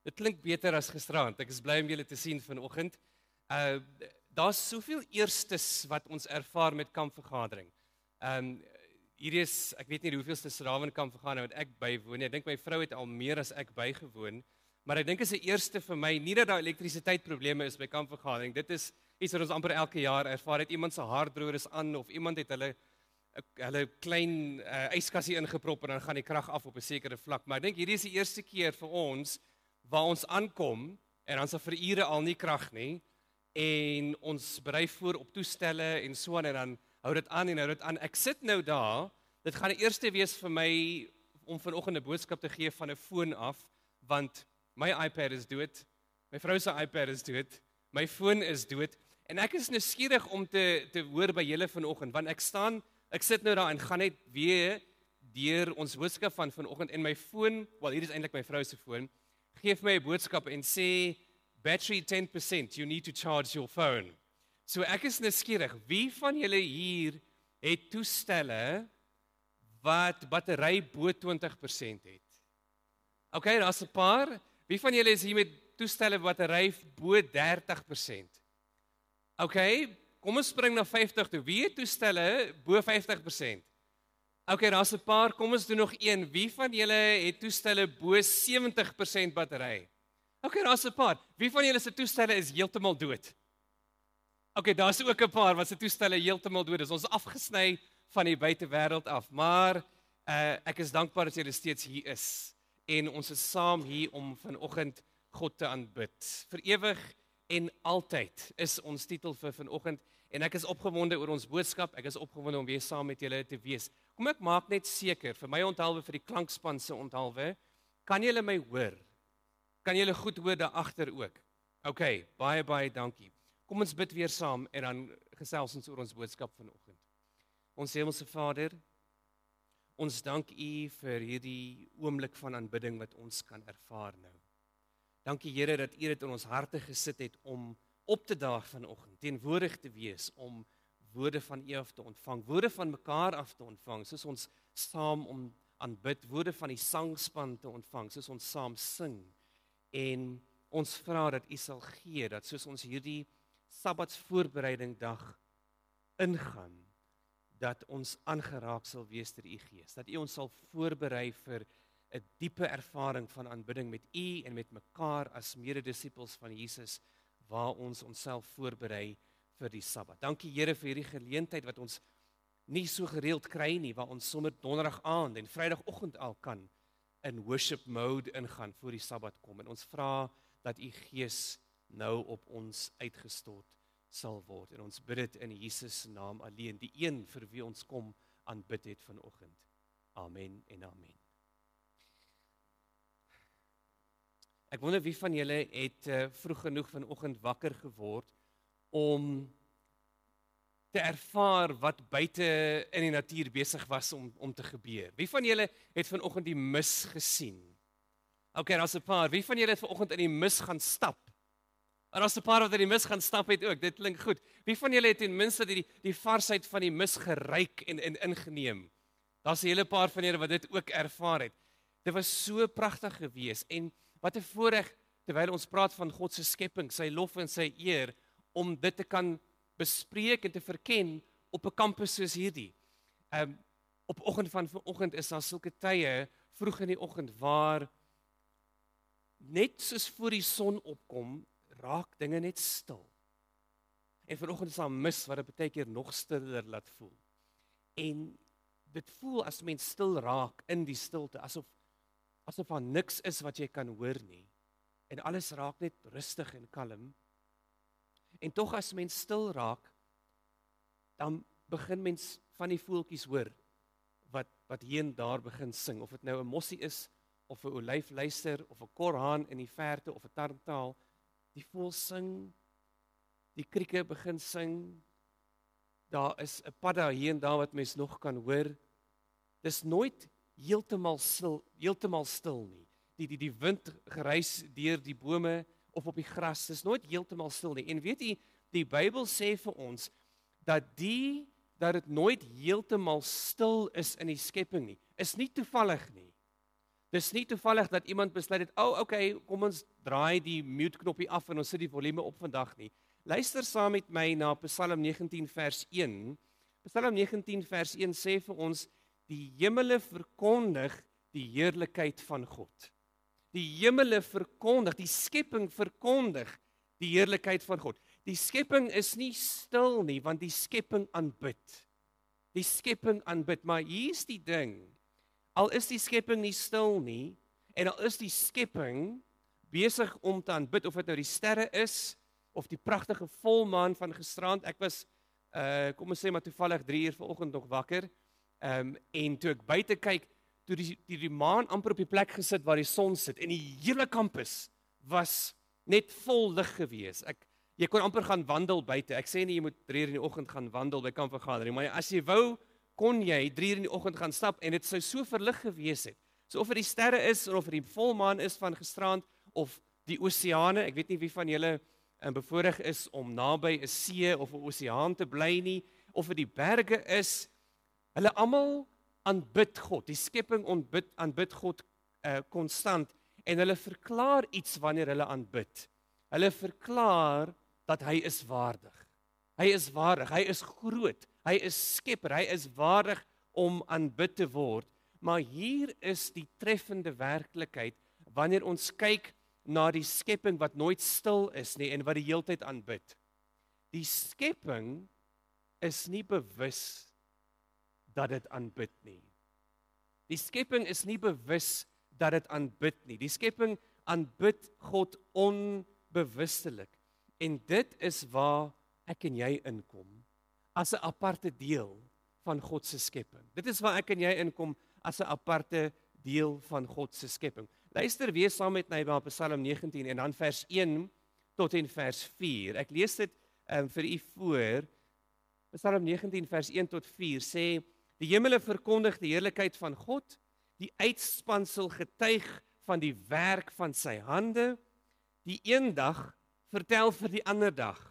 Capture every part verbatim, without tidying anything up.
Dit klink beter as gisteraand. Ek is bly om julle te sien vanoggend. Uh daar's soveel eerstes wat ons ervaar met kampvergadering. Um hier is, ek weet nie die hoeveelste Srawen kampvergadering wat ek bywoon nie. Ek dink my vrou het al meer as ek bygewoon, maar ek dink is 'n eerste vir my, nie dat daar elektrisiteitsprobleme is by kampvergadering. Dit is iets wat ons amper elke jaar ervaar. Het iemand se harddroër is aan of iemand het hulle hulle klein uh, yskassie ingeprop en dan gaan die krag af op 'n sekere vlak. Maar ek dink hierdie is die eerste keer vir ons waar ons aankom en ons het vir ure al nie krag nie en ons berei voor op toestelle en so aan en dan hou dit aan en hou dit aan. Ek sit nou daar, dit gaan die eerste wees vir my om vanoggend 'n boodskap te gee van 'n foon af, want my iPad is dood, my vrou se iPad is dood, my foon is dood en ek is nuuskierig om te te hoor by julle vanoggend, want ek staan, ek sit nou daar en gaan net weer deur ons boodskap van vanoggend en my foon, wel hier is eintlik my vrou se foon, gee vir my 'n boodskap en sê battery ten percent, you need to charge your phone. So ek is nuuskierig, wie van julle hier het toestelle wat battery bo twintig persent het? OK, daar's 'n paar. Wie van julle is hier met toestelle battery bo dertig persent? OK, kom ons spring na vyftig toe. Wie het toestelle bo vyftig persent? OK, daar's 'n paar. Kom ons doen nog een. Wie van julle het toestelle bo sewentig persent battery? OK, daar's 'n paar. Wie van julle se toestelle is heeltemal dood? OK, daar's ook 'n paar wat se toestelle heeltemal dood is. Ons is afgesny van die buitewêreld af, maar uh, ek is dankbaar dat julle steeds hier is en ons is saam hier om vanoggend God te aanbid. Vir ewig en altyd is ons titel vir vanoggend en ek is opgewonde oor ons boodskap. Ek is opgewonde om weer saam met julle te wees. Kom ek maak net seker vir my onthaalwe vir die klankspan se onthaalwe, kan julle my hoor? Kan julle goed hoor daar agter ook? OK, baie baie dankie. Kom ons bid weer saam en dan gesels ons oor ons boodskap vanoggend. Ons Hemelse Vader, ons dank U vir hierdie oomblik van aanbidding wat ons kan ervaar nou. Dankie Here dat U dit in ons harte gesit het om op te daag vanoggend, teenwoordig te wees, om woorde van U af te ontvang, woorde van mekaar af te ontvang, soos ons saam om aanbid, woorde van die sangspan te ontvang, soos ons saam sing. En ons vra dat U sal gee, dat soos ons hierdie Sabbatsvoorbereiding dag ingaan, dat ons aangeraak sal wees deur U Gees, dat U ons sal voorberei vir 'n diepe ervaring van aanbidding met U en met mekaar as mededisippels van Jesus, waar ons onsself voorberei vir die Sabbat. Dankie Here vir hierdie geleentheid wat ons nie so gereeld kry nie, waar ons sommer donderdag aand en vrydagoggend al kan in worship mode ingaan voor die Sabbat kom. En ons vra dat U Gees nou op ons uitgestort sal word. En ons bid dit in Jesus se naam alleen, die een vir wie ons kom aanbid het vanoggend. Amen en amen. Ek wonder wie van julle het uh, vroeg genoeg vanoggend wakker geword om te ervaar wat buite in die natuur besig was om om te gebeur. Wie van julle het vanoggend die mis gesien? OK, daar's 'n paar. Wie van julle het vanoggend in die mis gaan stap? En daar's 'n paar wat in die mis gaan stap het ook. Dit klink goed. Wie van julle het ten minste die die varsheid van die mis geruik en en ingeneem? Daar's 'n hele paar van julle wat dit ook ervaar het. Dit was so pragtig geweest en wat 'n voorreg terwyl ons praat van God se skepping, sy lof en sy eer, om dit te kan bespreek en te verken op 'n kampus soos hierdie. Um, op oggend van vanoggend is daar sulke tye vroeg in die oggend waar net soos voor die son opkom, raak dinge net stil. En vanoggend is daar mis wat dit baie keer nog stiller laat voel. En dit voel as mens stil raak in die stilte, asof asof daar niks is wat jy kan hoor nie. En alles raak net rustig en kalm. En tog as mens stil raak, dan begin mens van die voeltjies hoor wat wat hier en daar begin sing, of dit nou 'n mossie is of 'n olyfluister of 'n korhaan in die verte of 'n tarntaal. Die voël sing, die krieke begin sing. Daar is 'n padda hier en daar wat mens nog kan hoor. Dis nooit heeltemal stil, heeltemal stil nie. Die die die wind gereis deur die bome of op die gras, dis nooit heeltemal stil nie. En weet jy, die Bybel sê vir ons dat die dat dit nooit heeltemal stil is in die skepping nie, is nie toevallig nie. Dis nie toevallig dat iemand besluit het, "O, oh, okay, kom ons draai die mute knoppie af en ons sit die volume op vandag nie." Luister saam met my na Psalm negentien vers een. Psalm negentien vers een sê vir ons, die hemele verkondig die heerlikheid van God. Die hemele verkondig, die skepping verkondig die heerlikheid van God. Die skepping is nie stil nie, want die skepping aanbid. Die skepping aanbid, maar hier's die ding. Al is die skepping nie stil nie, en al is die skepping besig om te aanbid, of dit nou die sterre is, of die pragtige volmaan van gisterand. Ek was, uh, kom ons sê maar toevallig drie uur vanoggend nog wakker, um, en toe ek buite kyk, toe die, die, die maan amper op die plek gesit waar die son sit, en die hele kampus was net vol lig gewees. Ek, jy kon amper gaan wandel buite. Ek sê nie jy moet drie uur in die oggend gaan wandel by kampvergadering, maar as jy wou, kon jy drie uur in die oggend gaan stap, en dit sou so verlig gewees het. So of dit die sterre is, of dit die volmaan is van gisterand, of die oseane, ek weet nie wie van julle um, bevoorreg is om naby 'n see of 'n oseaan te bly nie, of dit die berge is, hulle almal aanbid God. Die skepping aanbid, aanbid God uh, konstant, en hulle verklaar iets wanneer hulle aanbid. Hulle verklaar dat hy is waardig. Hy is waardig, hy is groot, hy is skepper, hy is waardig om aanbid te word. Maar hier is die treffende werklikheid wanneer ons kyk na die skepping wat nooit stil is nie en wat die heeltyd aanbid. Die skepping is nie bewus dat dit aanbid nie. Die skepping is nie bewus dat dit aanbid nie. Die skepping aanbid God onbewustelik. En dit is waar ek en jy inkom, as 'n aparte deel van God se skepping. Dit is waar ek en jy inkom as 'n aparte deel van God se skepping. Luister weer saam met my na Psalm negentien en dan vers een tot en vers vier. Ek lees dit um, vir u voor. Psalm negentien vers een tot vier sê: Die hemele verkondig die heerlikheid van God, die uitspansel getuig van die werk van sy hande. Die een dag vertel vir die ander dag,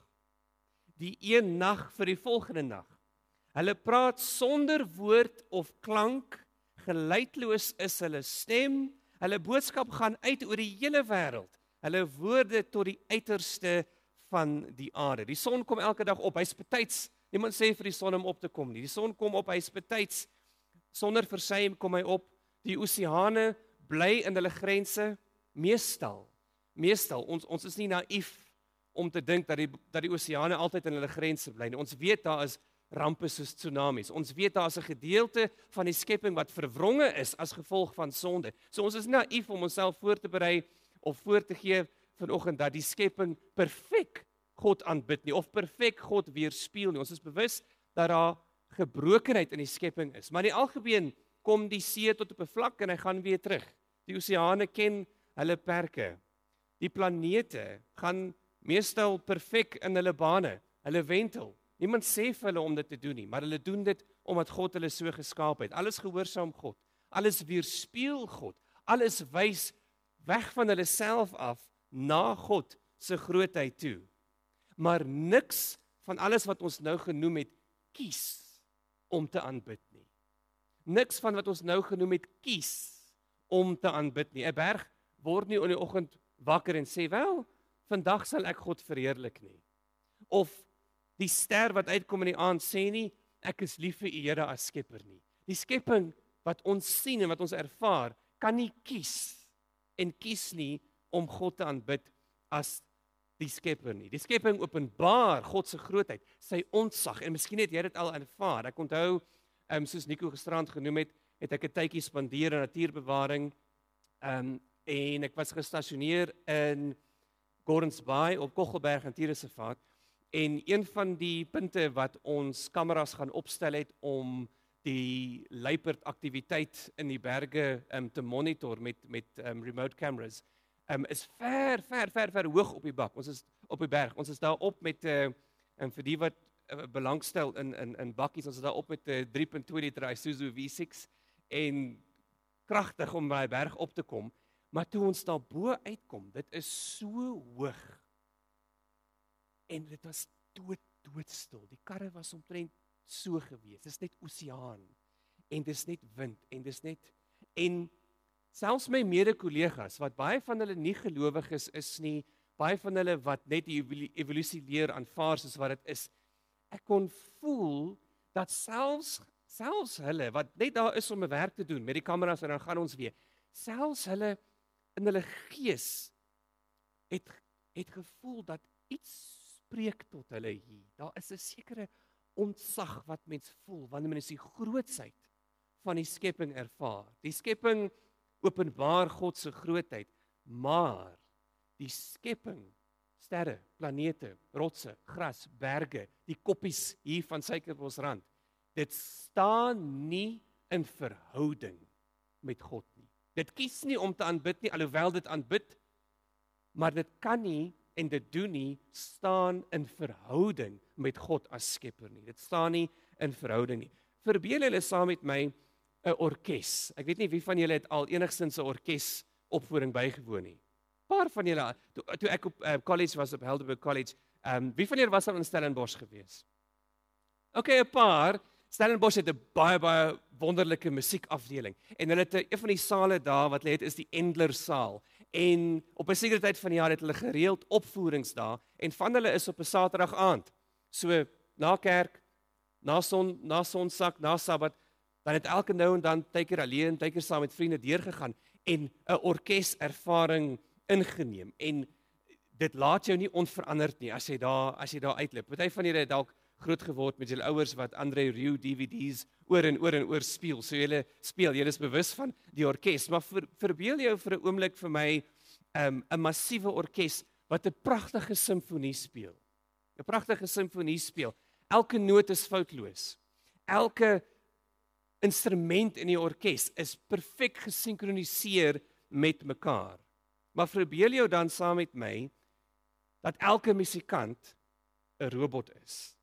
die een nag vir die volgende nag. Hulle praat sonder woord of klank, geluidloos is hulle stem, hulle boodskap gaan uit oor die hele wêreld, hulle woorde tot die uiterste van die aarde. Die son kom elke dag op, hy's betyds, niemand sê vir die son om op te kom nie, die son kom op, hy's betyds, sonder versuim kom hy op, die oseane bly in hulle grense, meestal, meestal, ons, ons is nie naïef om te dink dat die, dat die oseane altyd in hulle grense bly nie. Ons weet daar is rampe soos tsunamies. Ons weet daar is 'n gedeelte van die skepping wat verwronge is as gevolg van sonde. So ons is naïef om onsself voor te berei of voor te gee vanoggend dat die skepping perfek God aanbid nie of perfek God weerspieël nie. Ons is bewus dat daar gebrokenheid in die skepping is. Maar in die algemeen kom die see tot op 'n vlak en hy gaan weer terug. Die oseane ken hulle perke. Die planete gaan meestal perfek in hulle bane, hulle wentel. Niemand sê vir hulle om dit te doen nie, maar hulle doen dit omdat God hulle so geskaap het. Alles gehoorsaam God, alles weerspieël God, alles wys weg van hulle self af na God se grootheid toe. Maar niks van alles wat ons nou genoem het, kies om te aanbid nie. Niks van wat ons nou genoem het, kies om te aanbid nie. 'n Berg word nie in die oggend wakker en sê, wel, vandag sal ek God verheerlik nie. Of die ster wat uitkom in die aand sê nie, ek is lief vir u Here as skepper nie. Die skepping wat ons sien en wat ons ervaar, kan nie kies en kies nie om God te aanbid as die skepper nie. Die skepping openbaar God se grootheid, sy ontsag, en miskien het jy dit al ervaar. Ek onthou, um, soos Nico gisterand genoem het, het ek 'n tydjie spandeer in natuurbewaring, um, en ek was gestasioneer in Gordons Bay op Kogelberg Natuurreservaat, en een van die punte wat ons kameras gaan opstel het om die luiperd aktiwiteit in die berge um, te monitor met met um, remote cameras, um, is ver ver ver ver hoog op die bak. Ons is op die berg. Ons is daar op met uh, en vir die wat uh, belangstel in in in bakkies, ons is daar op met 'n uh, drie punt twee liter Isuzu V six en kragtig om by die berg op te kom. Maar toe ons daar bo uitkom, dit is so hoog. En dit was dood, doodstil. Die karre was omtrent so gewees. Dis net oseaan. En dis net wind. En dis net... En selfs my mede-kollegas wat baie van hulle nie gelowig is is nie, baie van hulle wat net die evolusie leer aanvaar soos wat dit is. Ek kon voel dat selfs selfs hulle wat net daar is om 'n werk te doen met die kameras en dan gaan ons weer. Selfs hulle in hulle gees het het gevoel dat iets spreek tot hulle hier. Daar is 'n sekere ontzag wat mens voel wanneer mens die grootsheid van die skepping ervaar. Die skepping openbaar God se grootheid, maar die skepping, sterre, planete, rotse, gras, berge, die koppies hier van Suikerbosrand, dit staan nie in verhouding met God nie. Dit kies nie om te aanbid nie, alhoewel dit aanbid, maar dit kan nie en dit doen nie staan in verhouding met God as skepper nie. Dit staan nie in verhouding nie. Verbeel julle saam met my 'n orkes. Ek weet nie wie van julle het al enigstens 'n orkes opvoering bygewoon nie. 'n Paar van julle, toe, toe ek op uh, college was op Helderberg College, um, wie van julle was al in Stellenbosch gewees? OK, 'n paar. Stellenbosch het 'n baie baie wonderlike musiekafdeling en hulle het 'n een van die sale daar wat hulle het is die Endler saal. En op 'n sekere tyd van die jaar het hulle gereeld opvoerings daar en van hulle is op 'n Saterdag aand. So na kerk, na son na sonsak, na Sabbat, dan het elke nou en dan tydjie alleen, tydjie saam met vriende deurgegaan en 'n orkeservaring ingeneem. En dit laat jou nie onveranderd nie as jy daar as jy daar uitloop. Party van julle het dalk groot geword met julle ouers wat Andre Rieu D V Ds oor en oor en oor speel. So julle speel, julle is bewus van die orkes, maar ver, verbeel jou vir 'n oomblik vir my um, 'n massiewe orkes wat 'n pragtige simfonie speel. 'n Pragtige simfonie speel. Elke noot is foutloos. Elke instrument in die orkes is perfek gesinkroniseer met mekaar. Maar verbeel jou dan saam met my dat elke musikant 'n robot is.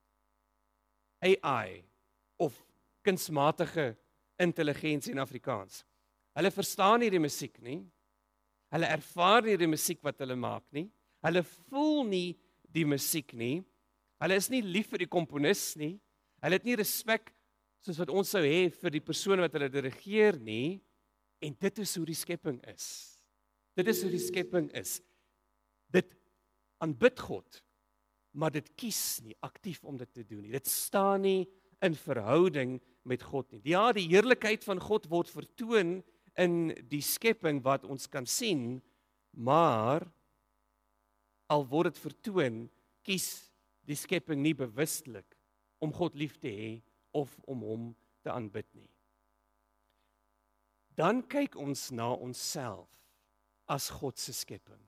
A I of kunsmatige intelligensie in Afrikaans. Hulle verstaan nie die musiek nie. Hulle ervaar nie die musiek wat hulle maak nie. Hulle voel nie die musiek nie. Hulle is nie lief vir die komponis nie. Hulle het nie respek soos wat ons sou hê vir die persoon wat hulle dirigeer nie. En dit is hoe die skepping is. Dit is hoe die skepping is. Dit aanbid God, maar dit kies nie aktief om dit te doen nie. Dit staan nie in verhouding met God nie. Ja, die heerlikheid van God word vertoon in die skepping wat ons kan sien, maar al word dit vertoon, kies die skepping nie bewustelik om God lief te hê of om hom te aanbid nie. Dan kyk ons na onsself as God se skepping.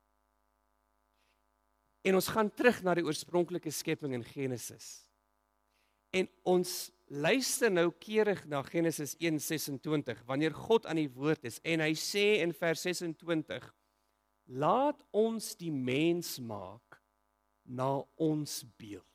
En ons gaan terug na die oorspronklike skepping in Genesis. En ons luister nou keurig na Genesis een ses en twintig, wanneer God aan die woord is, en hy sê in vers ses en twintig, laat ons die mens maak na ons beeld.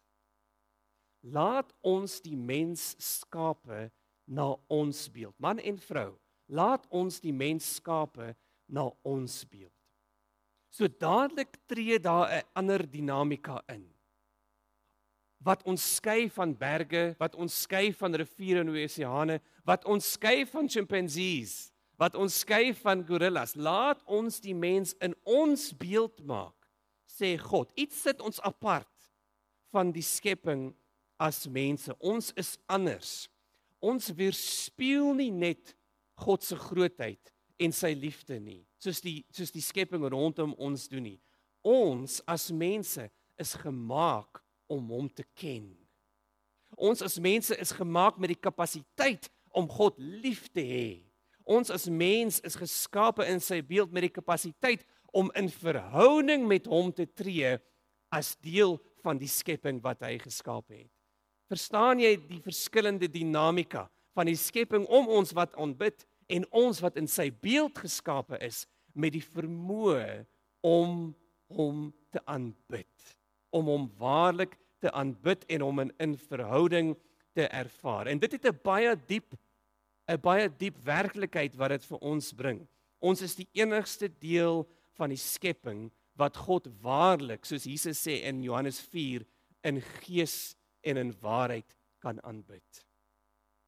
Laat ons die mens skape na ons beeld. Man en vrou, laat ons die mens skape na ons beeld. So dadelik tree daar 'n ander dinamika in. Wat ons skei van berge, wat ons skei van riviere en oseane, wat ons skei van chimpansees, wat ons skei van gorillas. Laat ons die mens in ons beeld maak, sê God. Iets sit ons apart van die skepping as mense. Ons is anders. Ons weerspieël nie net God se grootheid en sy liefde nie, soos die soos die skepping rondom ons doen nie. Ons as mense is gemaak om hom te ken. Ons as mense is gemaak met die kapasiteit om God lief te hê. Ons as mens is geskape in sy beeld met die kapasiteit om in verhouding met hom te tree as deel van die skepping wat hy geskaap het. Verstaan jy die verskillende dinamika van die skepping om ons wat aanbid en ons wat in sy beeld geskape is met die vermoë om hom te aanbid, om hom waarlik te aanbid en hom in, in verhouding te ervaar. En dit het 'n baie diep 'n baie diep werklikheid wat dit vir ons bring. Ons is die enigste deel van die skepping wat God waarlik, soos Jesus sê in Johannes vier, in gees en in waarheid kan aanbid.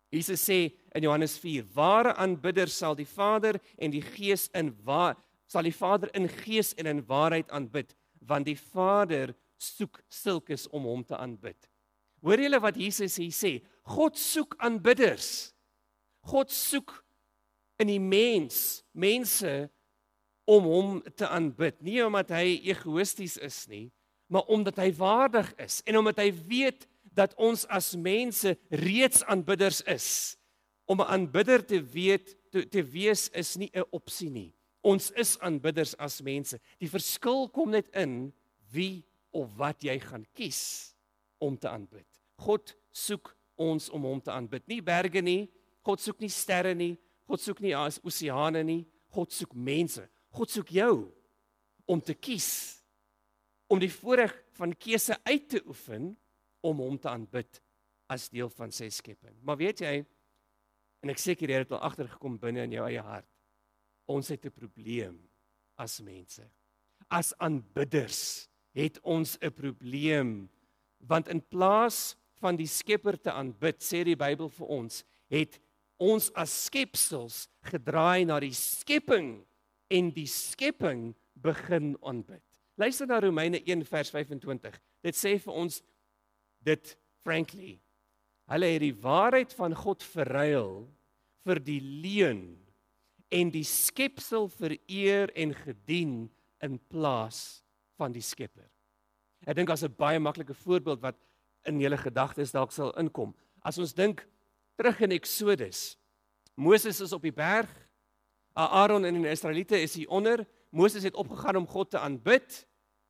Jesus sê in Johannes vier, ware aanbidders sal die Vader en die Gees in waar sal die Vader in gees en in waarheid aanbid, want die Vader soek sulkes om hom te aanbid. Hoor julle wat Jesus hier sê? God soek aanbidders. God soek in die mens, mense om hom te aanbid. Nie omdat hy egoïsties is nie, maar omdat hy waardig is en omdat hy weet dat ons as mense reeds aanbidders is. Om 'n aanbidder te weet te, te wees is nie 'n opsie nie. Ons is aanbidders as mense. Die verskil kom net in wie of wat jy gaan kies om te aanbid. God soek ons om hom te aanbid. Nie berge nie, God soek nie sterre nie, God soek nie oseane nie, God soek mense. God soek jou om te kies, om die voorreg van keuse uit te oefen om hom te aanbid as deel van sy skepping. Maar weet jy, en ek seker jy het al agtergekom binne in jou eie hart, ons het 'n probleem as mense. As aanbidders het ons 'n probleem, want in plaas van die Skepper te aanbid, sê die Bybel vir ons, het ons as skepsels gedraai na die skepping en die skepping begin aanbid. Luister na Romeine een vers vyf en twintig. Dit sê vir ons dit frankly. Hulle het die waarheid van God verruil vir die leuen en die skepsel vereer en gedien in plaas van die Skepper. Ek dink as 'n baie maklike voorbeeld wat in julle gedagtes dalk sal inkom. As ons dink terug in Exodus. Moses is op die berg, Aaron en die Israeliete is hier onder. Moses het opgegaan om God te aanbid.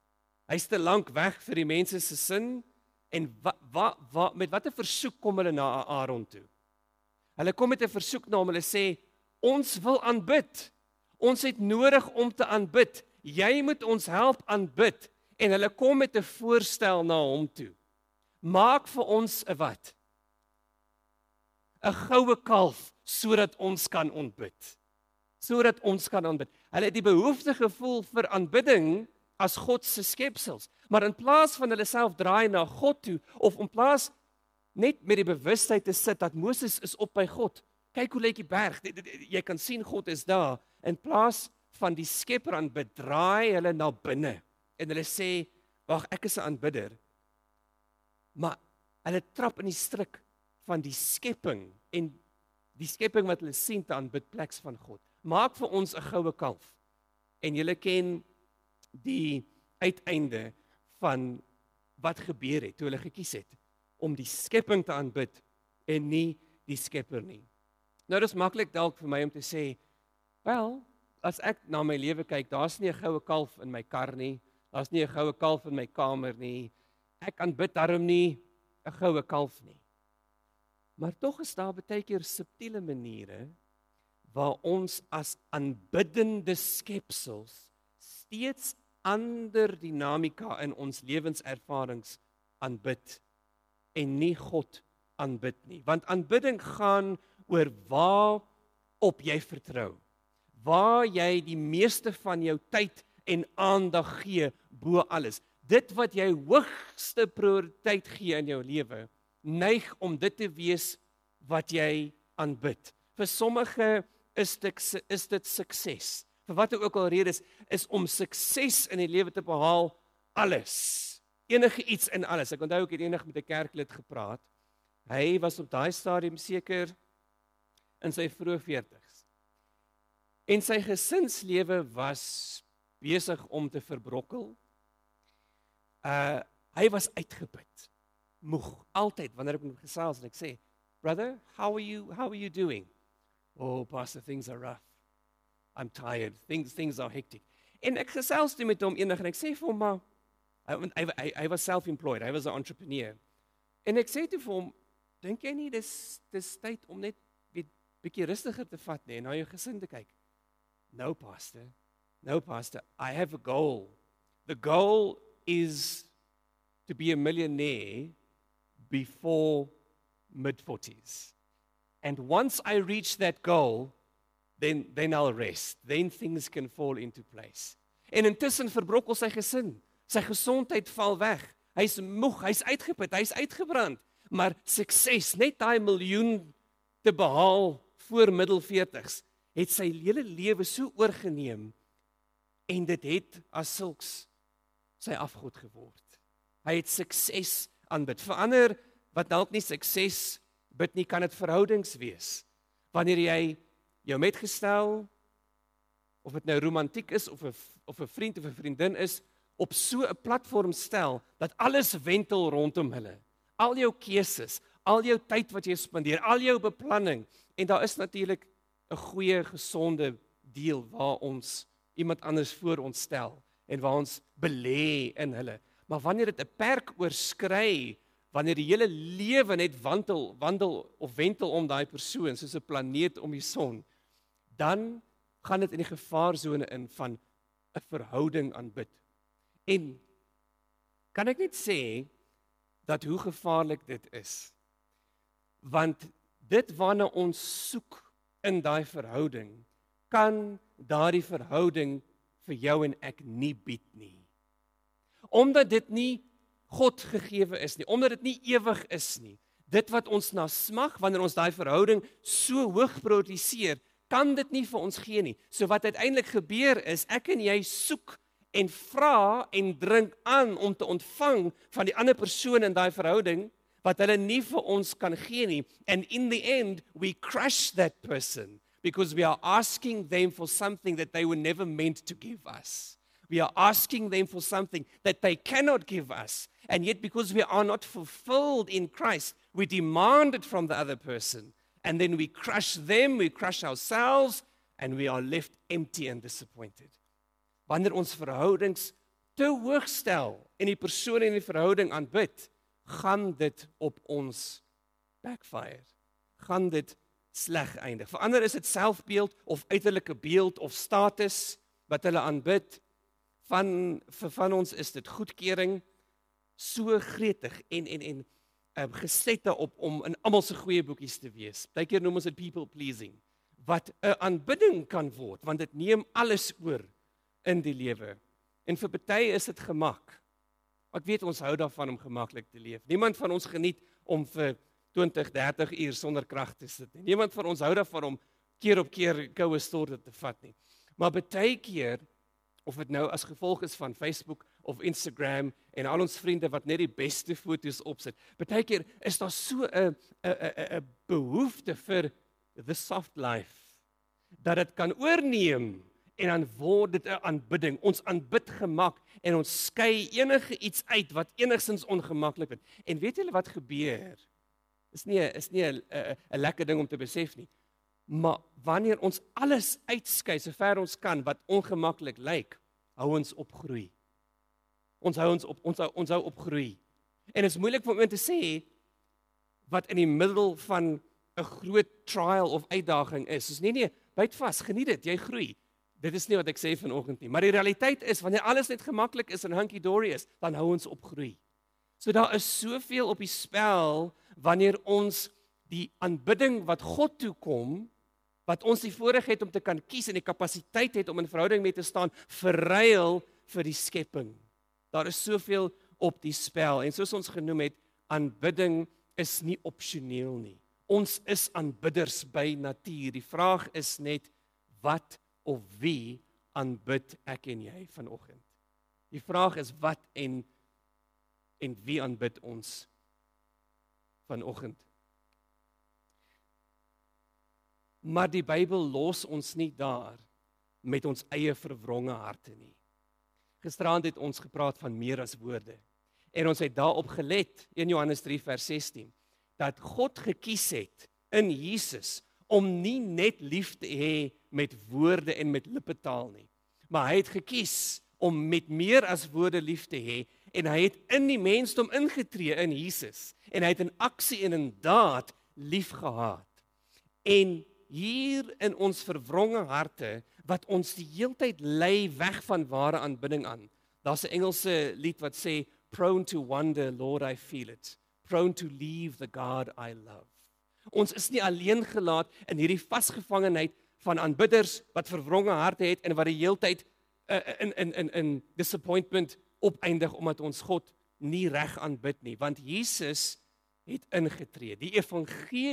Hy's te lank weg vir die mense se sin en wa, wa, wa, met watter versoek kom hulle na Aaron toe? Hulle kom met 'n versoek na hom, hulle sê ons wil aanbid. Ons het nodig om te aanbid. Jy moet ons help aanbid. En hulle kom met 'n voorstel na hom toe. Maak vir ons 'n wat? 'n goue kalf sodat ons kan aanbid. Sodat ons kan aanbid. Hulle het die behoefte gevoel vir aanbidding as God se skepsels, maar in plaas van hulle self draai na God toe of in plaas net met die bewustheid te sit dat Moses is op by God. Kyk hoe lyk die berg. Jy kan sien God is daar. In plaas van die Skepper aanbid, draai hulle na binne en hulle sê, "Wag, ek is 'n aanbidder." Maar hulle trap in die struik van die skepping en die skepping wat hulle sien te aanbid pleks van God. Maak vir ons 'n goue kalf. En julle ken die uiteinde van wat gebeur het toe hulle gekies het om die skepping te aanbid en nie die Skepper nie. Nou dis maklik dalk vir my om te sê, wel, as ek na my lewe kyk, daar's nie 'n goue kalf in my kar nie, daar's nie 'n goue kalf in my kamer nie. Ek aanbid daarom nie 'n goue kalf nie. Maar tog is daar baie keer subtiele maniere waar ons as aanbiddende skepsels steeds ander dinamika in ons lewenservarings aanbid en nie God aanbid nie. Want aanbidding gaan oor waar op jy vertrou. Waar jy die meeste van jou tyd en aandag gee bo alles. Dit wat jy hoogste prioriteit gee in jou lewe, neig om dit te wees wat jy aanbid. Vir sommige is dit is dit sukses. Vir wat ook al rede is, is om sukses in die lewe te behaal alles. Enige iets in alles. Ek onthou ek het eendag met 'n kerklid gepraat. Hy was op daai stadium seker in sy vroeë veertigs. En sy gesinslewe was besig om te verbrokkel. Uh hy was uitgeput. Moeg altyd wanneer ek met hom gesels en ek sê, "Brother, how are you how are you doing?" "Oh, pastor, things are rough. I'm tired. Things things are hectic." En ek gesels toe met hom eendag en ek sê vir hom, maar hy hy, hy, hy was self-employed, hy was 'n entrepreneur. En ek sê toe vir hom, "Dink jy nie dis dis tyd om net weet bietjie rustiger te vat nie en na jou gesin te kyk?" "No, pastor. No, pastor. I have a goal. The goal is to be a millionaire before mid forties. And once I reach that goal, then then I'll rest. Then things can fall into place." En intussen verbrokkel sy gesin. Sy gesondheid val weg. Hy's moeg, hy's uitgeput, hy's uitgebrand. Maar sukses, net daai miljoen te behaal voor middel veertigs, het sy hele lewe so oorgeneem en dit het as sulks sy afgod geword. Hy het sukses aanbid. Vir ander wat dalk nie sukses bid nie, kan dit verhoudings wees. Wanneer jy jou metgestel, of dit nou romantiek is, of 'n of 'n vriend of 'n vriendin is, op so 'n platform stel, dat alles wentel rondom hulle. Al jou keuses, al jou tyd wat jy spandeer, al jou beplanning, en daar is natuurlik 'n goeie, gesonde deel waar ons iemand anders voor ons stel, en waar ons belê in hulle. Maar wanneer dit 'n perk oorskry, wanneer die hele lewe net wandel, wandel of wentel om daai persoon, soos 'n planeet om die son, dan gaan dit in die gevaarsone in van 'n verhouding aanbid. En kan ek net sê dat hoe gevaarlik dit is? Want dit waarna ons soek in daai verhouding, kan daardie verhouding vir jou en ek nie bied nie. Omdat dit nie God gegewe is nie, omdat dit nie ewig is nie. Dit wat ons na smag, wanneer ons daai verhouding so hoog prioritiseer, kan dit nie vir ons gee nie. So wat uiteindelik gebeur is, ek en jy soek en vra en drink aan om te ontvang van die ander persoon in daai verhouding, wat hulle nie vir ons kan gee nie. And in the end, we crush that person, because we are asking them for something that they were never meant to give us. We are asking them for something that they cannot give us. And yet, because we are not fulfilled in Christ, we demand it from the other person. And then we crush them, we crush ourselves, and we are left empty and disappointed. Wanneer ons verhoudings te hoog stel en die persoon in die verhouding aanbid, gaan dit op ons backfire. Gaan dit sleg eindig. Vir ander is dit selfbeeld of uiterlike beeld of status wat hulle aanbid. Van vir van ons is dit goedkeuring, so gretig en en en uh, geset op om in almal se goeie boekies te wees. Partykeer noem ons dit people pleasing, wat 'n aanbidding kan word, want dit neem alles oor in die lewe. En vir party is dit gemak. Ek weet ons hou daarvan om gemaklik te leef. Niemand van ons geniet om vir twintig, dertig uur sonder krag te sit nie. Niemand van ons hou daarvan om keer op keer koue storte te vat nie. Maar baie keer, of dit nou as gevolg is van Facebook of Instagram en al ons vriende wat net die beste foto's opsit, baie keer is daar so 'n 'n 'n 'n behoefte vir the soft life, dat dit kan oorneem. En dan word dit 'n aanbidding. Ons aanbid gemak en ons skei enige iets uit wat enigstens ongemaklik is. En weet julle wat gebeur? Is nie is nie 'n 'n lekker ding om te besef nie. Maar wanneer ons alles uitskei sover ons kan wat ongemaklik lyk, hou ons op groei. Ons hou ons op ons hou, ons hou op groei. En dit is moeilik vir iemand te sê wat in die middel van 'n groot trial of uitdaging is. Dis nie nee, byt vas, geniet dit, jy groei. Dit is nie wat ek sê vanoggend nie, maar die realiteit is, wanneer alles net gemaklik is en hunky-dory is, dan hou ons op groei. So daar is soveel op die spel, wanneer ons die aanbidding wat God toekom, wat ons die voorreg het om te kan kies en die kapasiteit het om in verhouding mee te staan, verruil vir die skepping. Daar is soveel op die spel, en soos ons genoem het, aanbidding is nie opsioneel nie. Ons is aanbidders by natuur. Die vraag is net, wat of wie aanbid ek en jy vanoggend? Die vraag is wat en en wie aanbid ons vanoggend? Maar die Bybel los ons nie daar met ons eie verwronge harte nie. Gisterand het ons gepraat van meer as woorde. En ons het daarop gelet, in Johannes drie vers sestien, dat God gekies het in Jesus om nie net lief te hê met woorde en met lippetaal nie, maar hy het gekies om met meer as woorde lief te hê, en hy het in die mensdom ingetree in Jesus, en hy het in aksie en in daad lief gehad. En hier in ons verwronge harte, wat ons die heeltyd lei weg van ware aanbidding aan, daar's 'n Engelse lied wat sê, prone to wonder, Lord, I feel it, prone to leave the God I love. Ons is nie alleen gelaat in hierdie vasgevangenheid van aanbidders wat verwronge harte het en wat die heeltyd uh, in in in in disappointment opeindig omdat ons God nie reg aanbid nie, want Jesus het ingetree. Die evangelie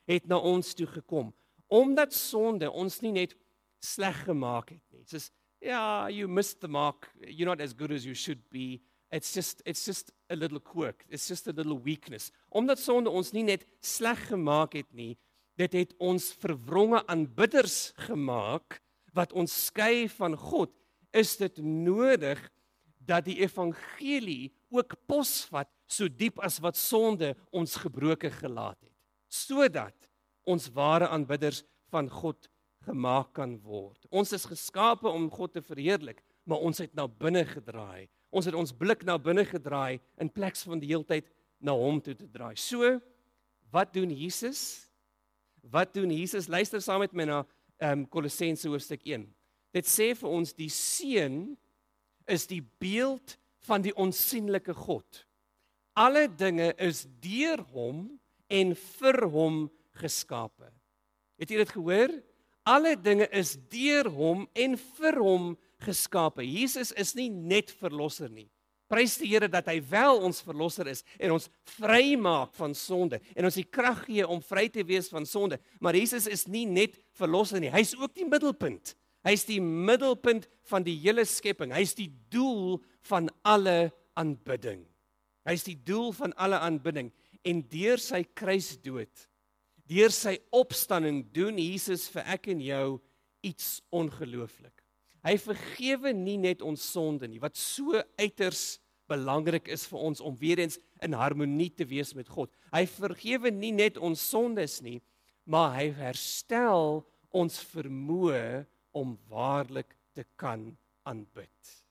het na ons toe gekom. Omdat sonde ons nie net sleg gemaak het nie. Soos, yeah, you missed the mark. You're not as good as you should be. It's just it's just a little quirk. It's just a little weakness. Omdat sonde ons nie net sleg gemaak het nie, dit het ons verwronge aanbidders gemaak wat ons skei van God. Is dit nodig dat die evangelie ook posvat so diep as wat sonde ons gebroke gelaat het, sodat ons ware aanbidders van God gemaak kan word. Ons is geskape om God te verheerlik, maar ons het na binne gedraai. Ons het ons blik na binne gedraai in plaas van die heeltyd na hom toe te draai. So, wat doen Jesus? Wat doen Jesus? Luister saam met my na um, Kolossense hoofstuk een. Dit sê vir ons die seun is die beeld van die onsigbare God. Alle dinge is deur hom en vir hom geskape. Het jy dit gehoor? Alle dinge is deur hom en vir hom geskape. Jesus is nie net verlosser nie. Prys die Here dat hy wel ons verlosser is en ons vrymaak van sonde en ons die krag gee om vry te wees van sonde. Maar Jesus is nie net verlosser nie. Hy's ook die middelpunt. Hy's die middelpunt van die hele skepping. Hy's die doel van alle aanbidding. Hy's die doel van alle aanbidding en deur sy kruisdood, deur sy opstanding doen Jesus vir ek en jou iets ongelooflik. Hy vergewe nie net ons sonde nie, wat so uiters belangrik is vir ons om weer eens in harmonie te wees met God. Hy vergewe nie net ons sondes nie, maar hy herstel ons vermoë om waarlik te kan aanbid.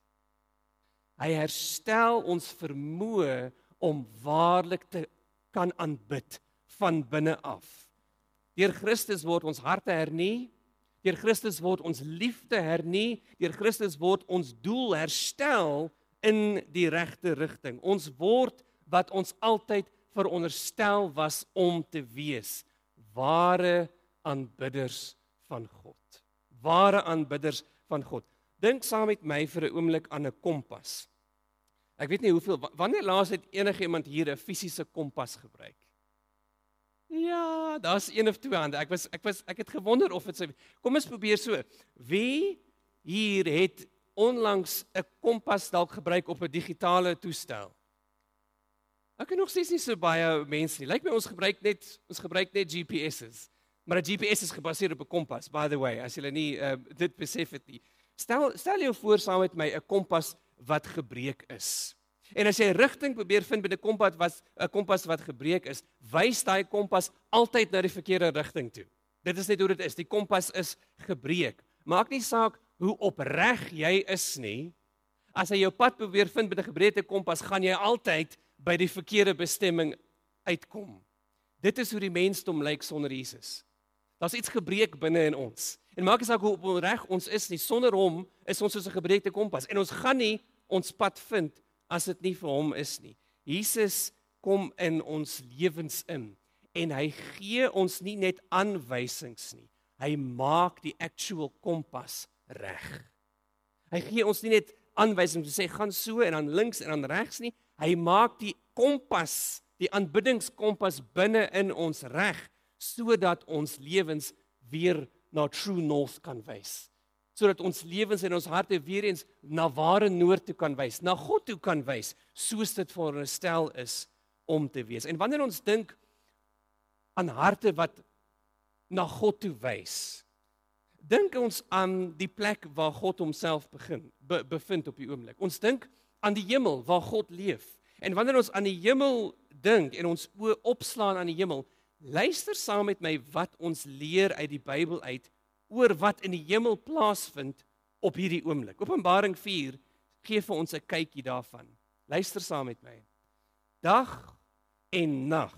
Hy herstel ons vermoë om waarlik te kan aanbid van binne af. Deur Christus word ons harte hernie, deur Christus word ons liefde hernie, deur Christus word ons doel herstel in die regte rigting. Ons word wat ons altyd veronderstel was om te wees, ware aanbidders van God. Ware aanbidders van God. Dink saam met my vir 'n oomblik aan 'n kompas. Ek weet nie hoeveel, wanneer laas het enige iemand hier 'n fisiese kompas gebruik? Ja, daar's een of twee hande. Ek was ek was ek het gewonder of dit sou. Kom ons probeer so. Wie hier het onlangs 'n kompas dalk gebruik op 'n digitale toestel? Ek kan nog steeds nie so baie mense nie. Lyk my ons gebruik net ons gebruik net G P S's. Maar 'n G P S is gebaseer op 'n kompas, by the way, as julle nie uh, dit besef het nie. Stel stel jou voor saam met my 'n kompas wat gebreek is. En as jy rigting probeer vind met 'n kompas wat 'n kompas wat gebreek is, wys daai kompas altyd na die verkeerde rigting toe. Dit is net hoe dit is. Die kompas is gebreek. Maak nie saak hoe opreg jy is nie. As jy jou pad probeer vind met 'n gebreekte kompas, gaan jy altyd by die verkeerde bestemming uitkom. Dit is hoe die mensdom lyk sonder Jesus. Daar's iets gebreek binne in ons. En maak nie saak hoe opreg ons is nie, sonder hom is ons soos 'n gebreekte kompas. En ons gaan nie ons pad vind as dit nie vir hom is nie. Jesus kom in ons lewens in en hy gee ons nie net aanwysings nie. Hy maak die actual kompas reg. Hy gee ons nie net aanwysings om te sê gaan so en dan links en dan regs nie. Hy maak die kompas, die aanbiddingskompas binne in ons reg sodat ons lewens weer na true north kan wys. Sodat ons lewens en ons harte weer eens na ware noord toe kan wys, na God toe kan wys, soos dit veronderstel is om te wees. En wanneer ons dink aan harte wat na God toe wys, dink ons aan die plek waar God homself begin be, bevind op die oomblik. Ons dink aan die hemel waar God leef. En wanneer ons aan die hemel dink en ons oë opslaan aan die hemel, luister saam met my wat ons leer uit die Bybel uit oor wat in die hemel plaasvind op hierdie oomblik. Openbaring vier gee vir ons 'n kykie daarvan. Luister saam met my. Dag en nag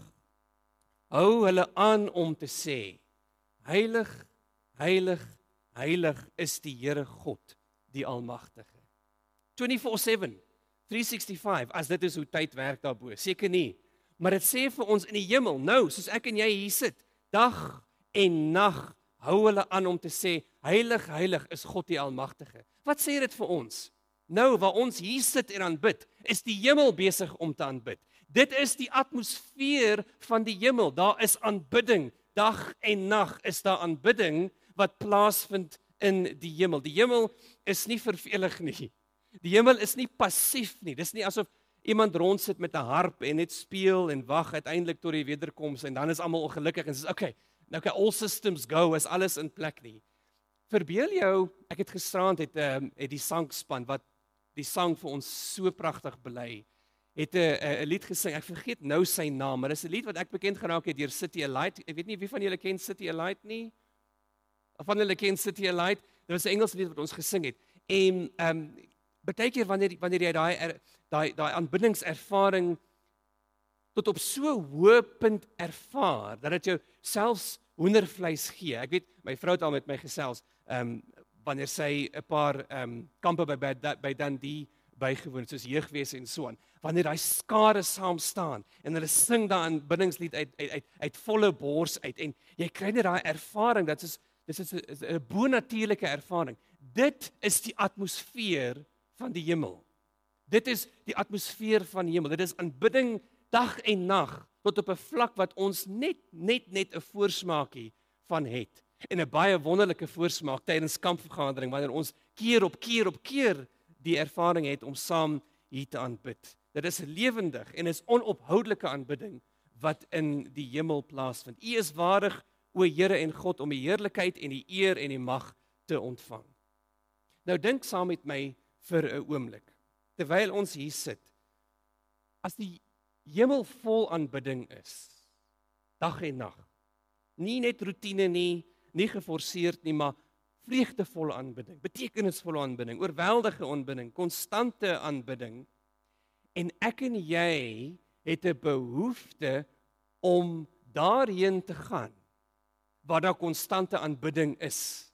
hou hulle aan om te sê: Heilig, heilig, heilig is die Here God, die Almagtige. twenty-four seven, three sixty-five, as dit is hoe tyd werk daarbo. Seker nie. Maar dit sê vir ons in die hemel, nou, soos ek en jy hier sit, dag en nag hou hulle aan om te sê, heilig, heilig is God die Almagtige. Wat sê dit vir ons? Nou, waar ons hier sit en aanbid, is die hemel besig om te aanbid. Dit is die atmosfeer van die hemel. Daar is aanbidding dag en nag is daar aanbidding wat plaasvind in die hemel. Die hemel is nie vervelig nie. Die hemel is nie passief nie. Dis nie asof iemand rondsit met 'n harp en net speel en wag uiteindelik tot die wederkoms en dan is almal ongelukkig en sê okay, nou okay, all systems go, is alles in plek nie. Verbeel jou, ek het gisterand het um, het die sangspan wat die sang vir ons so pragtig bely, het 'n 'n lied gesing. Ek vergeet nou sy naam, maar dis 'n lied wat ek bekend geraak het deur City Alight. Ek weet nie wie van julle ken City Alight nie. Of van julle ken City Alight? Dit was 'n Engelse lied wat ons gesing het. En ehm um, baie keer wanneer wanneer jy daai er, daai daai aanbiddingservaring tot op so hoë punt ervaar dat dit jou selfs hoendervleis gee. Ek weet my vrou het al met my gesels, ehm um, wanneer sy 'n paar ehm um, kampe by by, by Dundee bygewoon, soos jeugwese en so aan. Wanneer daai skare saam staan en hulle sing daai aanbiddingslied uit uit uit uit volle bors uit en jy kry net daai ervaring, dit is dis is 'n bonatuurlike ervaring. Dit is die atmosfeer van die hemel. Dit is die atmosfeer van die hemel. Dit is aanbidding dag en nag tot op 'n vlak wat ons net net net 'n voorsmaakie van het. En 'n baie wonderlike voorsmaak tydens kampvergadering wanneer ons keer op keer op keer die ervaring het om saam hier te aanbid. Dit is lewendig en is onophoudelike aanbidding wat in die hemel plaasvind. U is waardig, o Here en God, om die heerlikheid en die eer en die mag te ontvang. Nou dink saam met my vir 'n oomblik. Terwyl ons hier sit, as die hemel vol aanbidding is, dag en nag, nie net roetine nie, nie geforseerd nie, maar vreugdevolle aanbidding, betekenisvolle aanbidding, oorweldige aanbidding, konstante aanbidding. En ek en jy het 'n behoefte om daarheen te gaan waar daar konstante aanbidding is.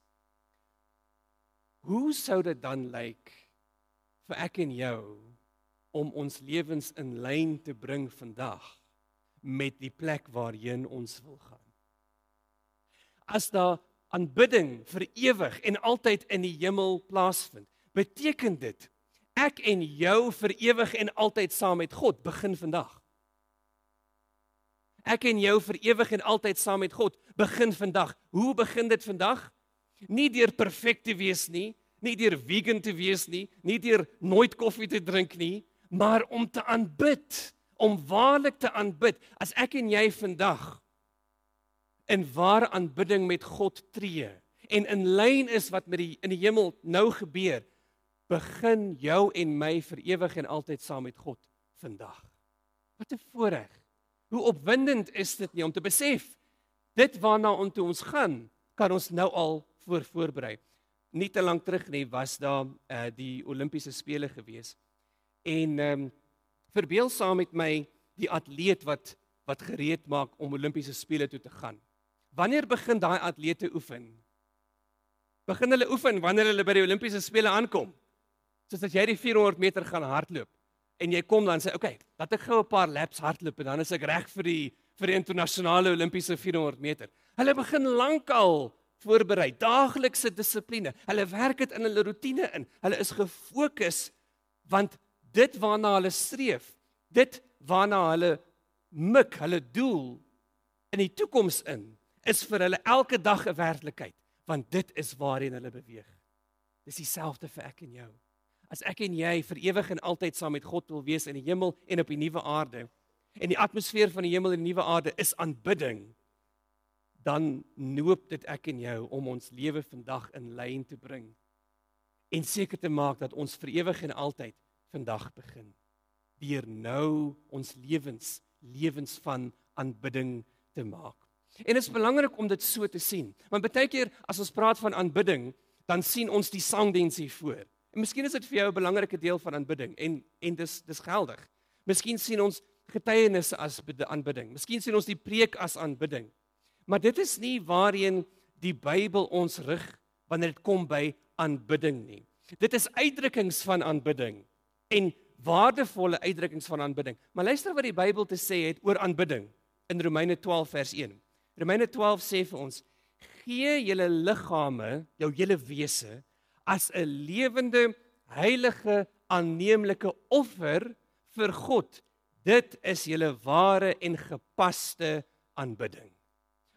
Hoe sou dit dan lyk vir ek en jou om ons lewens in lyn te bring vandag met die plek waarheen ons wil gaan? As daar aanbidding vir ewig en altyd in die hemel plaasvind, beteken dit ek en jou vir ewig en altyd saam met God begin vandag. Ek en jou vir ewig en altyd saam met God begin vandag. Hoe begin dit vandag? Nie deur perfek te wees nie, nie deur vegan te wees nie, nie deur nooit koffie te drink nie, maar om te aanbid, om waarlik te aanbid. As ek en jy vandag in ware aanbidding met God tree en in lyn is wat met die in die hemel nou gebeur, begin jou en my vir ewig en altyd saam met God vandag. Wat 'n voorreg. Hoe opwindend is dit nie om te besef, dit waarna ontoe ons gaan, kan ons nou al voor voorberei. Nie te lank terug nie, was daar uh, die Olimpiese spele gewees. En um, verbeel saam met my die atleet wat wat gereed maak om Olimpiese spele toe te gaan. Wanneer begin daai atlete oefen? Begin hulle oefen wanneer hulle by die Olimpiese spele aankom? Soos as jy die vier honderd meter gaan hardloop en jy kom dan sê, okay, laat ek gou 'n paar laps hardloop en dan is ek reg vir die vir die internasionale Olimpiese vier honderd meter. Hulle begin lankal voorberei, daaglikse dissipline. Hulle werk dit in hulle roetine in. Hulle is gefokus want dit waarna hulle streef, dit waarna hulle mik, hulle doel in die toekoms in, is vir hulle elke dag 'n werklikheid, want dit is waarheen hulle beweeg. Dis dieselfde vir ek en jou. As ek en jy vir ewig en altyd saam met God wil wees in die hemel en op die nuwe aarde, en die atmosfeer van die hemel en die nuwe aarde is aanbidding, dan noop dit ek en jou om ons lewe vandag in lyn te bring en seker te maak dat ons vir ewig en altyd vandag begin, deur nou ons lewens, lewens van aanbidding te maak. En dit is belangrik om dit so te sien, want baie keer as ons praat van aanbidding, dan sien ons die sangdiens hier voor. En miskien is dit vir jou 'n belangrike deel van aanbidding en en dis dis geldig. Miskien sien ons getuienisse as aanbidding. Miskien sien ons die preek as aanbidding. Maar dit is nie waarheen die Bybel ons rig wanneer dit kom by aanbidding nie. Dit is uitdrukkings van aanbidding en waardevolle uitdrukkings van aanbidding. Maar luister wat die Bybel te sê het oor aanbidding in Romeine twaalf vers een. Romeine twaalf sê vir ons: gee julle liggame, jou hele wese, as 'n lewende, heilige, aanneemlike offer vir God. Dit is julle ware en gepaste aanbidding.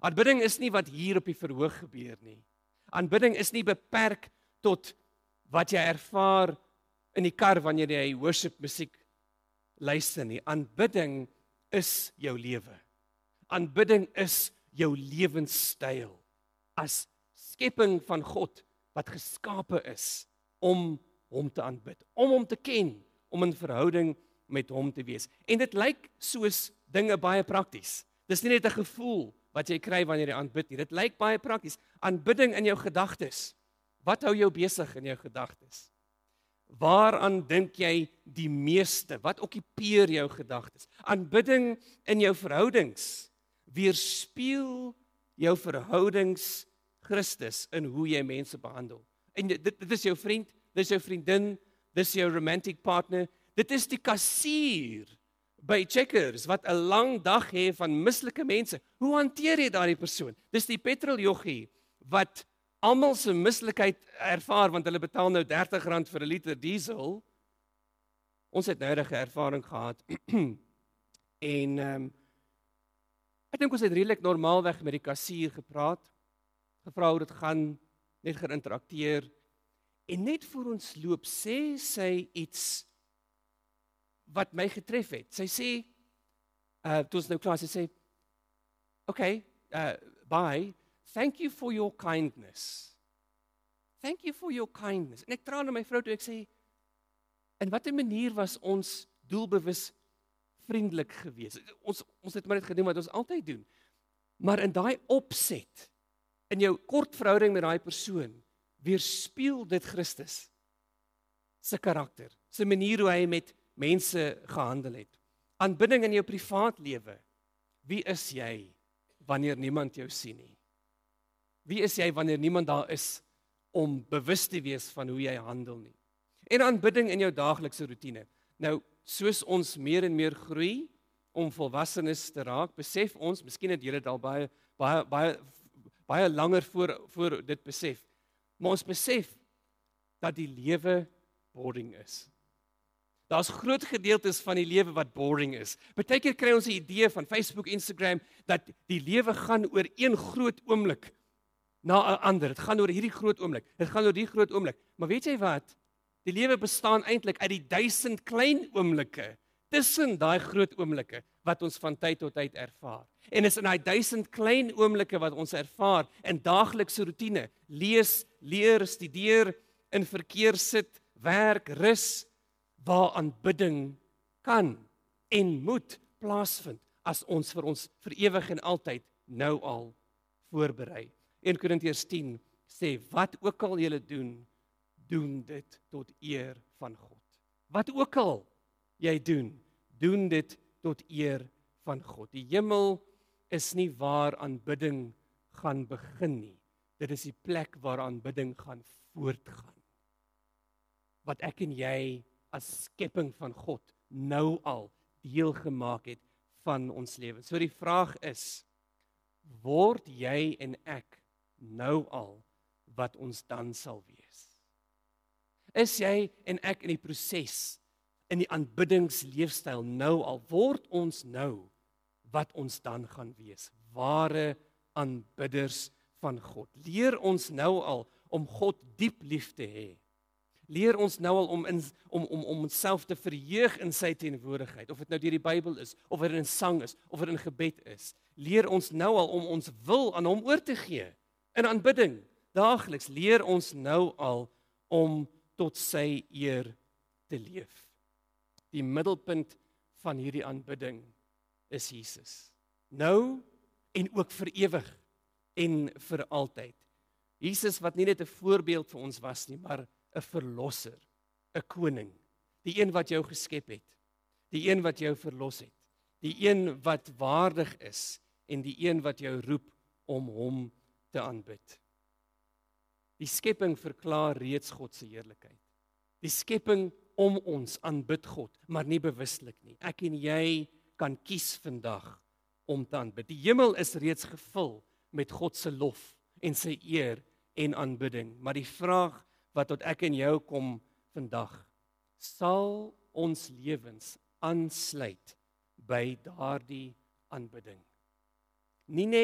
Aanbidding is nie wat hier op die verhoog gebeur nie. Aanbidding is nie beperk tot wat jy ervaar in die kar wanneer jy worship musiek luister nie. Aanbidding is jou lewe. Aanbidding is jou lewenstyl as skepping van God wat geskape is om hom te aanbid, om hom te ken, om in verhouding met hom te wees. En dit lyk soos dinge baie prakties. Dis nie net 'n gevoel wat jy kry wanneer jy aanbid nie. Dit lyk baie prakties. Aanbidding in jou gedagtes. Wat hou jou besig in jou gedagtes? Waaraan dink jy die meeste? Wat okkupeer jou gedagtes? Aanbidding in jou verhoudings. Weerspieël jou verhoudings Christus in hoe jy mense behandel. En dit, dit is jou vriend, dit is jou vriendin, dit is jou romantic partner, dit is die kassier by Checkers wat 'n lang dag het van mislike mense. Hoe hanteer jy daardie persoon? Dis die petroljoggie wat almal se mislikheid ervaar want hulle betaal nou dertig rand vir 'n liter diesel. Ons het nou 'n ervaring gehad. en ehm um, ek dink ons het redelik normaalweg met die kassier gepraat. Gevra hoe dit gaan, net geïnterakteer. En net voor ons loop sê sy iets wat my getref het. Sy sê, uh, toe ons nou klaar, sy sê, okay, uh, bye, thank you for your kindness. Thank you for your kindness. En ek traan na my vrou toe, ek sê, in watter manier was ons doelbewus vriendelik geweest? Ons, ons het maar net gedoen wat ons altyd doen. Maar in daai opset, in jou kort verhouding met daai persoon, weerspieël dit Christus se karakter, se manier hoe hy met mense gehandel het. Aanbidding in jou privaat lewe. Wie is jy wanneer niemand jou sien nie? Wie is jy wanneer niemand daar is om bewus te wees van hoe jy handel nie? En aanbidding in jou daaglikse roetine. Nou, soos ons meer en meer groei om volwassenes te raak, besef ons, miskien het julle dit al baie baie baie baie langer voor voor dit besef. Maar ons besef dat die lewe boring is. Daar's groot gedeeltes van die lewe wat boring is. Partykeer kry ons 'n idee van Facebook, Instagram dat die lewe gaan oor een groot oomblik na 'n ander. Dit gaan oor hierdie groot oomblik. Dit gaan oor die groot oomblik. Maar weet jy wat? Die lewe bestaan eintlik uit die duisend klein oomblikke tussen daai groot oomblikke wat ons van tyd tot tyd ervaar. En is in daai duisend klein oomblikke wat ons ervaar in daaglikse roetine, lees, leer, studeer, in verkeer sit, werk, rus, waar aanbidding kan en moet plaasvind as ons vir ons vir ewig en altyd nou al voorberei. Eerste Korintiërs tien sê, wat ook al julle doen, doen dit tot eer van God. Wat ook al jy doen, doen dit tot eer van God. Die hemel is nie waar aanbidding gaan begin nie. Dit is die plek waar aanbidding gaan voortgaan. Wat ek en jy as skepping van God nou al deel gemaak het van ons lewe. So die vraag is, word jy en ek nou al wat ons dan sal wees? Is jy en ek in die proses, in die aanbiddingsleefstyl nou al, word ons nou wat ons dan gaan wees? Ware aanbidders van God. Leer ons nou al om God diep lief te hê. Leer ons nou al om in, om om om onsself te verheug in sy teenwoordigheid, of dit nou deur die Bybel is, of dit in sang is, of dit in gebed is. Leer ons nou al om ons wil aan hom oor te gee in aanbidding. Daagliks leer ons nou al om tot sy eer te leef. Die middelpunt van hierdie aanbidding is Jesus. Nou en ook vir ewig en vir altyd. Jesus wat nie net 'n voorbeeld vir ons was nie, maar 'n verlosser, 'n koning, die een wat jou geskep het, die een wat jou verlos het, die een wat waardig is en die een wat jou roep om hom te aanbid. Die skepping verklaar reeds God se heerlikheid. Die skepping om ons aanbid God, maar nie bewuslik nie. Ek en jy kan kies vandag om te aanbid. Die hemel is reeds gevul met God se lof en sy eer en aanbidding. Maar die vraag wat tot ek en jou kom vandag, sal ons lewens aansluit by daardie aanbidding? Nie net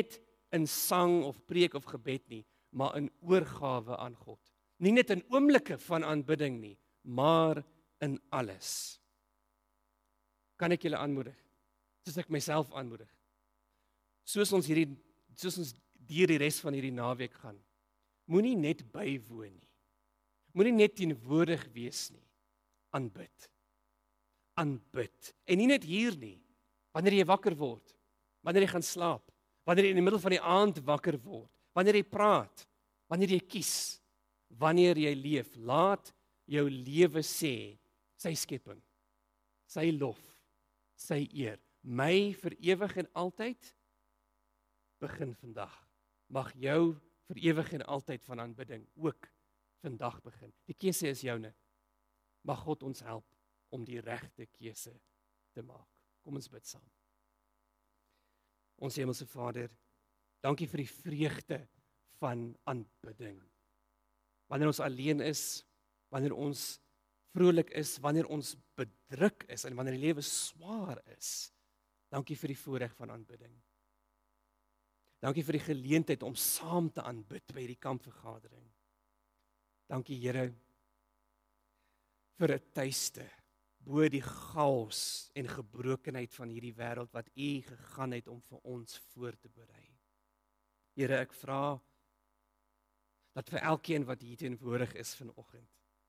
in sang of preek of gebed nie, maar in oorgawe aan God. Nie net in oomblikke van aanbidding nie, maar in alles. Kan ek julle aanmoedig? Soos ek myself aanmoedig. Soos ons hierdie soos ons deur die res van hierdie naweek gaan. Moenie net bywoon nie. Moenie net teenwoordig wees nie. Aanbid. Aanbid. En nie net hier nie. Wanneer jy wakker word, wanneer jy gaan slaap, wanneer jy in die middel van die aand wakker word, wanneer jy praat, wanneer jy kies, wanneer jy leef, laat jou lewe sê sy skepping, sy lof, sy eer, my vir ewig en altyd begin vandag. Mag jou vir ewig en altyd van aanbidding ook vandag begin. Die keuse is joune. Mag God ons help om die regte keuse te maak. Kom ons bid saam. Ons Hemelse Vader, dankie vir die vreugde van aanbidding. Wanneer ons alleen is, wanneer ons vrolik is, wanneer ons bedruk is en wanneer die lewe swaar is, dankie vir die voorreg van aanbidding. Dankie vir die geleentheid om saam te aanbid by hierdie kampvergadering. Dankie Here vir 'n tuiste bo die chaos en gebrokenheid van hierdie wêreld wat U gegaan het om vir ons voor te berei. Here, ek vra dat vir elkeen wat hier teenwoordig is vanoggend,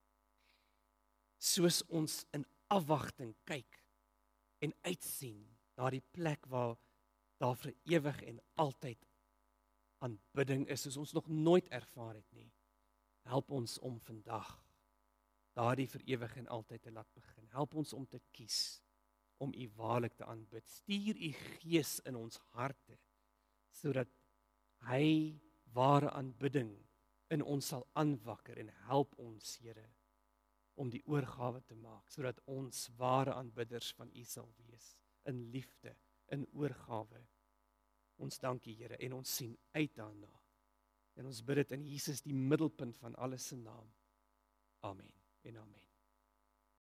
soos ons in afwagting kyk en uitsien na die plek waar daar vir ewig en altyd aanbidding is, soos ons nog nooit ervaar het nie. Help ons om vandag daardie vir ewig en altyd te laat begin. Help ons om te kies om U waarlik te aanbid. Stuur U Gees in ons harte, sodat Hy ware aanbidding in ons sal aanwakker en help ons, Here, om die oorgawe te maak, sodat ons ware aanbidders van U sal wees, in liefde, in oorgawe. Ons dankie, Here, en ons sien uit daarna. En ons bid dit in Jesus, die middelpunt van alles se naam. Amen en amen.